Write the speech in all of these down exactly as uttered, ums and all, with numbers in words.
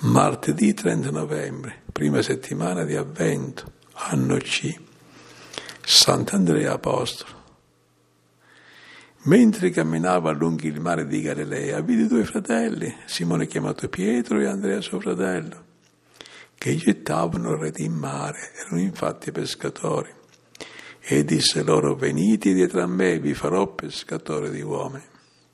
Martedì trenta novembre, prima settimana di Avvento, anno C, Sant'Andrea Apostolo. Mentre camminava lungo il mare di Galilea, vide due fratelli, Simone chiamato Pietro e Andrea suo fratello, che gettavano reti in mare, erano infatti pescatori. E disse loro: venite dietro a me, vi farò pescatori di uomini.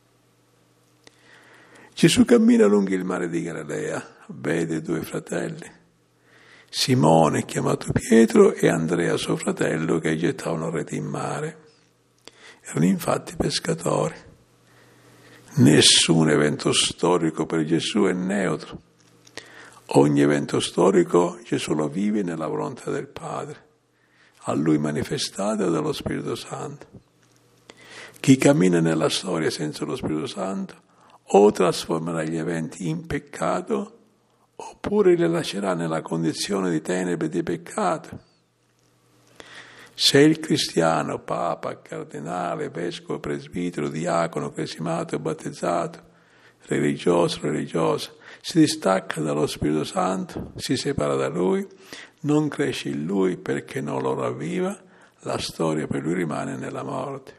Gesù cammina lungo il mare di Galilea, vede due fratelli, Simone chiamato Pietro e Andrea suo fratello, che gettavano reti in mare. Erano infatti pescatori. Nessun evento storico per Gesù è neutro. Ogni evento storico Gesù lo vive nella volontà del Padre, a Lui manifestata dallo Spirito Santo. Chi cammina nella storia senza lo Spirito Santo o trasformerà gli eventi in peccato oppure li lascerà nella condizione di tenebre e di peccato. Se il cristiano, papa, cardinale, vescovo, presbitero, diacono, cresimato, battezzato, religioso, religiosa, si distacca dallo Spirito Santo, si separa da Lui, non cresce in Lui perché non lo ravviva, la storia per Lui rimane nella morte.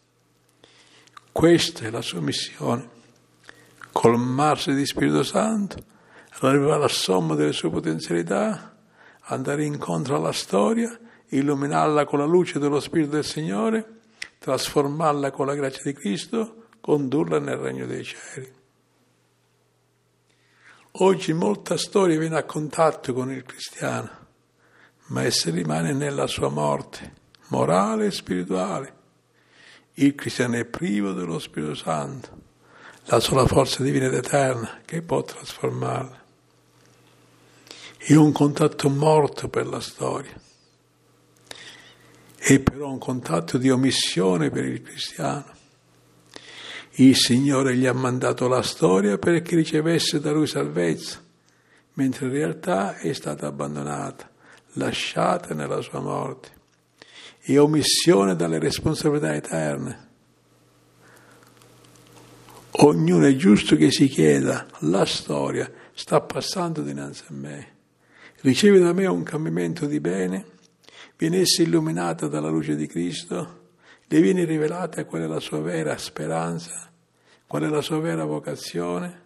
Questa è la sua missione. Colmarsi di Spirito Santo, arrivare alla somma delle sue potenzialità, andare incontro alla storia, illuminarla con la luce dello Spirito del Signore, trasformarla con la grazia di Cristo, condurla nel regno dei cieli. Oggi molta storia viene a contatto con il cristiano, ma essa rimane nella sua morte, morale e spirituale. Il cristiano è privo dello Spirito Santo, la sola forza divina ed eterna che può trasformarla. È un contatto morto per la storia. È però un contatto di omissione per il cristiano. Il Signore gli ha mandato la storia perché ricevesse da Lui salvezza, mentre in realtà è stata abbandonata, lasciata nella sua morte. È omissione dalle responsabilità eterne. Ognuno è giusto che si chieda: la storia sta passando dinanzi a me, riceve da me un cambiamento di bene, viene essa illuminata dalla luce di Cristo, le viene rivelata qual è la sua vera speranza, qual è la sua vera vocazione.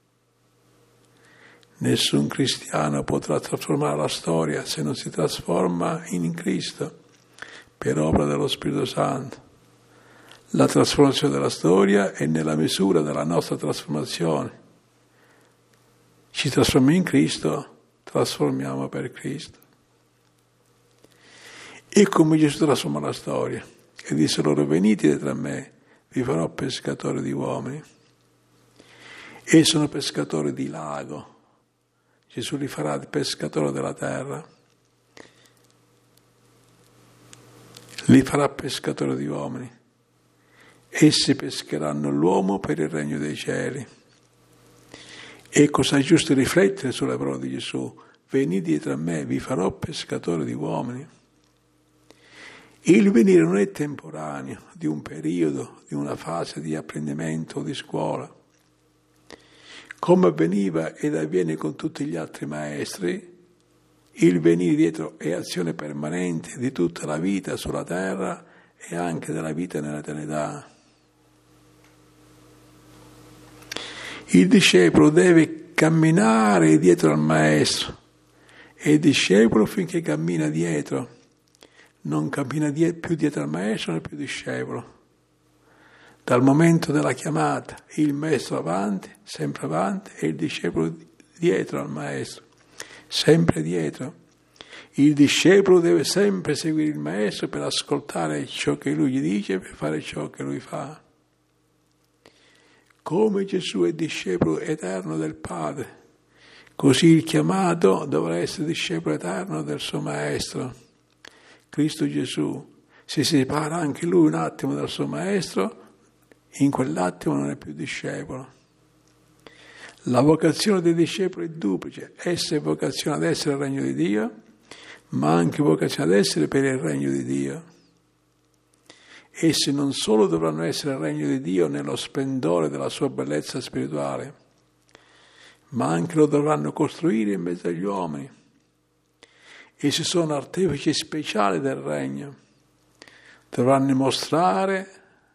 Nessun cristiano potrà trasformare la storia se non si trasforma in Cristo per opera dello Spirito Santo. La trasformazione della storia è nella misura della nostra trasformazione. Ci trasformiamo in Cristo, trasformiamo per Cristo. E come Gesù trasforma la storia e disse loro: venite dietro a me, vi farò pescatori di uomini. E sono pescatori di lago. Gesù li farà pescatori della terra. Li farà pescatori di uomini. Essi pescheranno l'uomo per il regno dei cieli. E cosa è giusto riflettere sulle parole di Gesù: venite dietro a me, vi farò pescatori di uomini. Il venire non è temporaneo, di un periodo, di una fase di apprendimento o di scuola. Come avveniva ed avviene con tutti gli altri maestri, il venire dietro è azione permanente di tutta la vita sulla terra e anche della vita nell'eternità. Il discepolo deve camminare dietro al maestro e il discepolo, finché cammina dietro, non cammina die- più dietro al maestro, non è più discepolo. Dal momento della chiamata, il maestro avanti, sempre avanti, e il discepolo dietro al maestro, sempre dietro. Il discepolo deve sempre seguire il maestro per ascoltare ciò che lui gli dice, per fare ciò che lui fa. Come Gesù è discepolo eterno del Padre, così il chiamato dovrà essere discepolo eterno del suo maestro. Cristo Gesù, se si separa anche lui un attimo dal suo maestro, in quell'attimo non è più discepolo. La vocazione dei discepoli è duplice: essa è vocazione ad essere il regno di Dio, ma anche vocazione ad essere per il regno di Dio. Essi non solo dovranno essere il regno di Dio nello splendore della sua bellezza spirituale, ma anche lo dovranno costruire in mezzo agli uomini. Essi sono artefici speciali del regno. Dovranno mostrare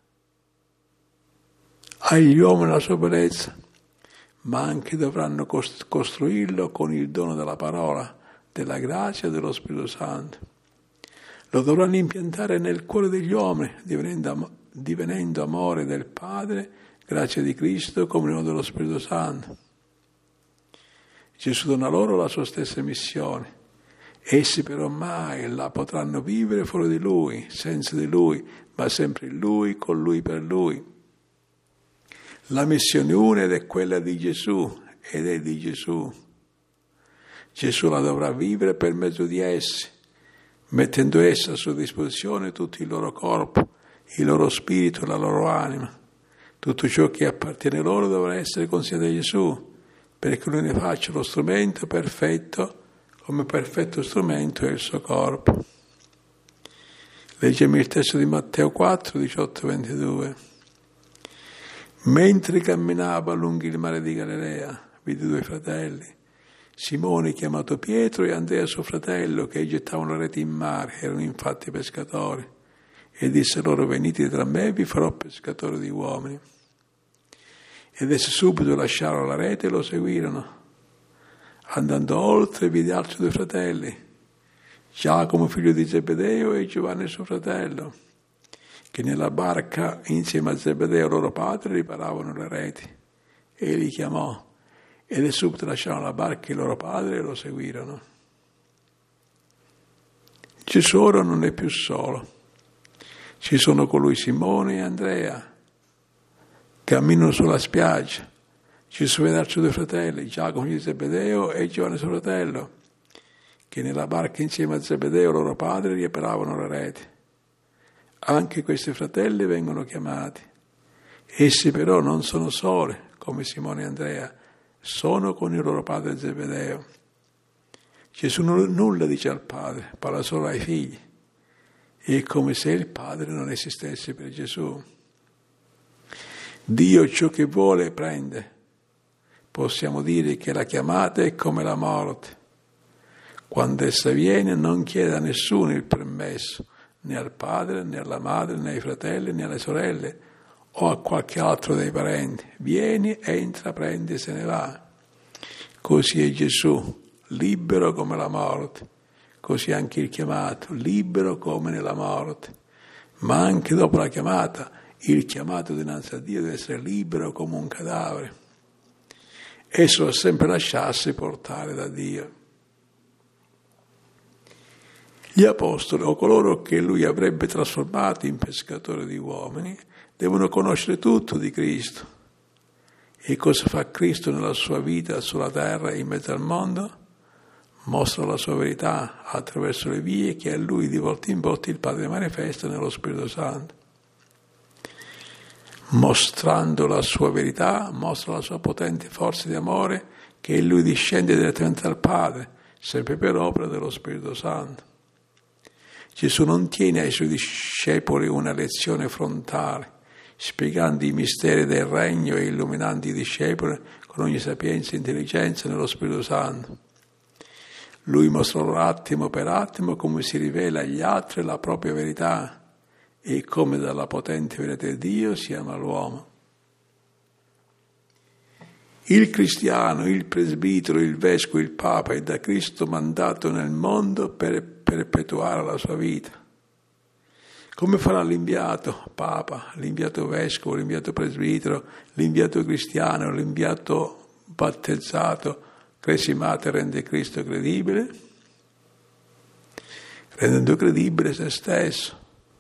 agli uomini la sua bellezza, ma anche dovranno costruirlo con il dono della parola, della grazia e dello Spirito Santo. Lo dovranno impiantare nel cuore degli uomini, divenendo, divenendo amore del Padre, grazia di Cristo, comunione dello Spirito Santo. Gesù dona loro la sua stessa missione. Essi però mai la potranno vivere fuori di Lui, senza di Lui, ma sempre in Lui, con Lui, per Lui. La missione una è quella di Gesù ed è di Gesù. Gesù la dovrà vivere per mezzo di essi, mettendo essa a sua disposizione tutto il loro corpo, il loro spirito, la loro anima. Tutto ciò che appartiene loro dovrà essere consegnato a Gesù, perché Lui ne faccia lo strumento perfetto, come perfetto strumento è il suo corpo. Leggiamo il testo di Matteo quattro, diciotto ventidue. Mentre camminava lungo il mare di Galilea, vide due fratelli, Simone chiamato Pietro e Andrea suo fratello, che gettavano la rete in mare, erano infatti pescatori, e disse loro: venite tra me, vi farò pescatori di uomini. Ed essi subito lasciarono la rete e lo seguirono. Andando oltre vide altri due fratelli, Giacomo figlio di Zebedeo e Giovanni suo fratello, che nella barca insieme a Zebedeo loro padre riparavano le reti. E li chiamò, ed subito lasciarono la barca e il loro padre e lo seguirono. Gesù ora non è più solo. Ci sono con lui Simone e Andrea. Camminano sulla spiaggia. Gesù vede altri due fratelli, Giacomo di Zebedeo e Giovanni suo fratello, che nella barca insieme a Zebedeo loro padre riparavano le reti. Anche questi fratelli vengono chiamati. Essi però non sono soli, come Simone e Andrea, sono con il loro padre Zebedeo. Gesù nulla dice al padre, parla solo ai figli. È come se il padre non esistesse per Gesù. Dio ciò che vuole prende. Possiamo dire che la chiamata è come la morte. Quando essa viene non chiede a nessuno il permesso, né al padre, né alla madre, né ai fratelli, né alle sorelle, o a qualche altro dei parenti. Vieni, entra, prendi e se ne va. Così è Gesù, libero come la morte. Così anche il chiamato, libero come nella morte. Ma anche dopo la chiamata, il chiamato dinanzi a Dio deve essere libero come un cadavere. Esso deve sempre lasciarsi portare da Dio. Gli apostoli, o coloro che lui avrebbe trasformati in pescatori di uomini, devono conoscere tutto di Cristo. E cosa fa Cristo nella sua vita sulla terra in mezzo al mondo? Mostra la sua verità attraverso le vie che a lui di volta in volta il Padre manifesta nello Spirito Santo. Mostrando la sua verità, mostra la sua potente forza di amore che in lui discende direttamente dal Padre, sempre per opera dello Spirito Santo. Gesù non tiene ai suoi discepoli una lezione frontale, spiegando i misteri del regno e illuminando i discepoli con ogni sapienza e intelligenza nello Spirito Santo. Lui mostra loro attimo per attimo come si rivela agli altri la propria verità e come dalla potente verità di Dio si ama l'uomo. Il cristiano, il presbitero, il vescovo, il papa è da Cristo mandato nel mondo per perpetuare la sua vita. Come farà l'inviato papa, l'inviato vescovo, l'inviato presbitero, l'inviato cristiano, l'inviato battezzato, cresimato e rende Cristo credibile? Rendendo credibile se stesso.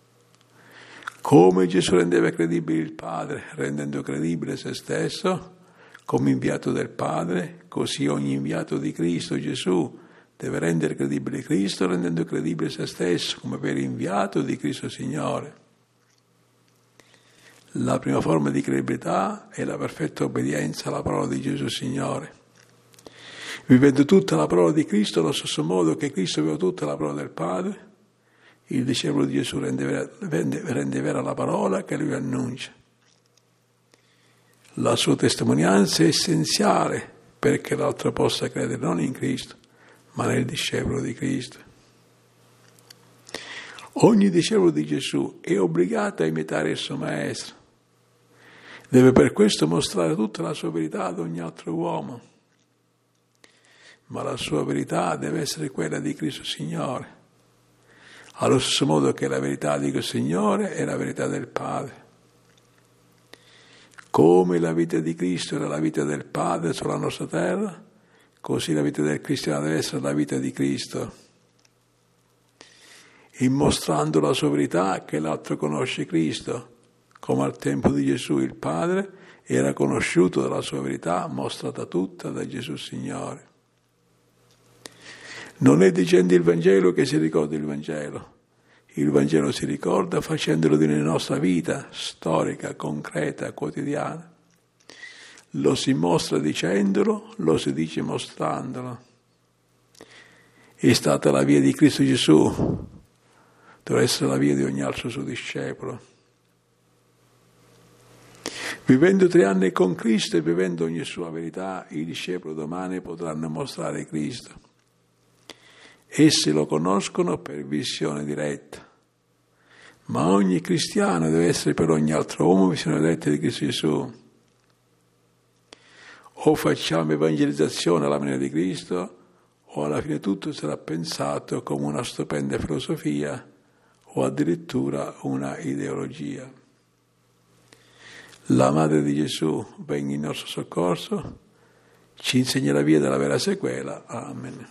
Come Gesù rendeva credibile il Padre, rendendo credibile se stesso, come inviato del Padre, così ogni inviato di Cristo Gesù deve rendere credibile Cristo, rendendo credibile se stesso, come per inviato di Cristo Signore. La prima forma di credibilità è la perfetta obbedienza alla parola di Gesù Signore. Vivendo tutta la parola di Cristo allo stesso modo che Cristo aveva tutta la parola del Padre, il discepolo di Gesù rende vera, rende, rende vera la parola che lui annuncia. La sua testimonianza è essenziale perché l'altro possa credere non in Cristo, ma nel discepolo di Cristo. Ogni discepolo di Gesù è obbligato a imitare il suo Maestro. Deve per questo mostrare tutta la sua verità ad ogni altro uomo. Ma la sua verità deve essere quella di Cristo Signore, allo stesso modo che la verità di Cristo Signore è la verità del Padre. Come la vita di Cristo era la vita del Padre sulla nostra terra, così la vita del cristiano deve essere la vita di Cristo. E mostrando la sua verità che l'altro conosce Cristo, come al tempo di Gesù il Padre era conosciuto dalla sua verità mostrata tutta da Gesù Signore. Non è dicendo il Vangelo che si ricorda il Vangelo. Il Vangelo si ricorda facendolo nella nostra vita storica, concreta, quotidiana. Lo si mostra dicendolo, lo si dice mostrandolo. È stata la via di Cristo Gesù, deve essere la via di ogni altro suo discepolo. Vivendo tre anni con Cristo e vivendo ogni sua verità, i discepoli domani potranno mostrare Cristo. Essi lo conoscono per visione diretta, ma ogni cristiano deve essere per ogni altro uomo visione diretta di Cristo Gesù. O facciamo evangelizzazione alla maniera di Cristo, o alla fine tutto sarà pensato come una stupenda filosofia o addirittura una ideologia. La Madre di Gesù venga in nostro soccorso, ci insegna la via della vera sequela. Amen.